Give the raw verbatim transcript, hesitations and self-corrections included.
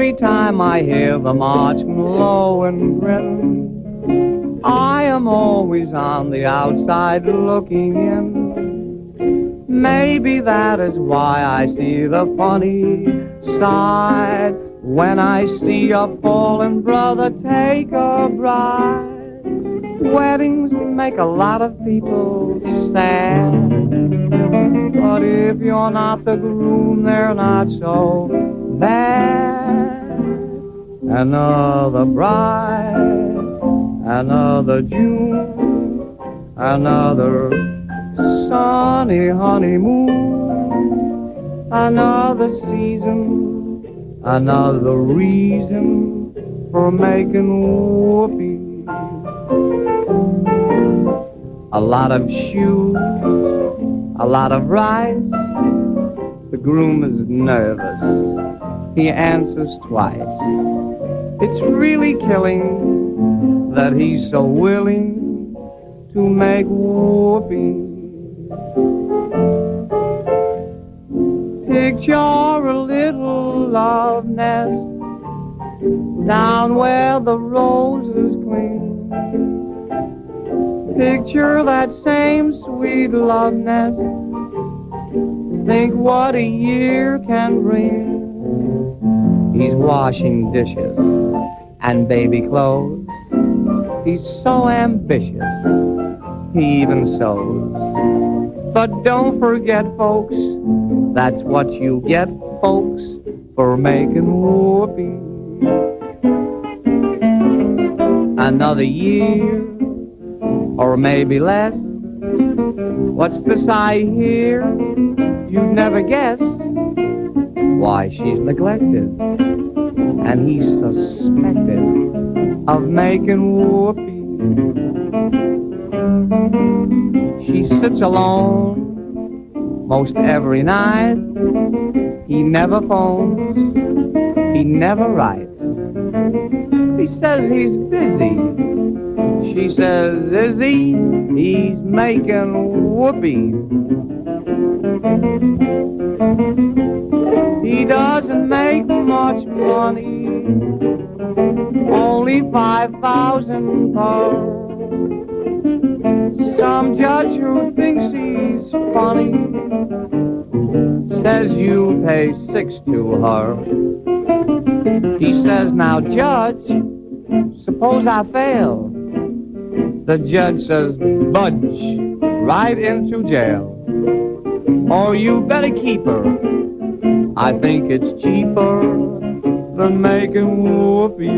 every time I hear the marching low and grin, I am always on the outside looking in. Maybe that is why I see the funny side when I see a fallen brother take a bride. Weddings make a lot of people sad, but if you're not the groom, they're not so bad. Another bride, another June, another sunny honeymoon, another season, another reason for making whoopee. A lot of shoes, a lot of rice. The groom is nervous. He answers twice. It's really killing that he's so willing to make whoopee. Picture a little love nest down where the roses cling. Picture that same sweet love nest. Think what a year can bring. He's washing dishes and baby clothes. He's so ambitious, he even sews. But don't forget, folks, that's what you get, folks, for making whoopee. Another year, or maybe less. What's this I hear? You'd never guess. Why, she's neglected, and he's suspected of making whoopee. She sits alone most every night. He never phones, he never writes. He says he's busy. She says, is he? He's making whoopee. He doesn't make much money, only five thousand per. Some judge who thinks he's funny says you pay six to her. He says, now judge, suppose I fail. The judge says, budge right into jail. Or you better keep her. I think it's cheaper than making whoopee.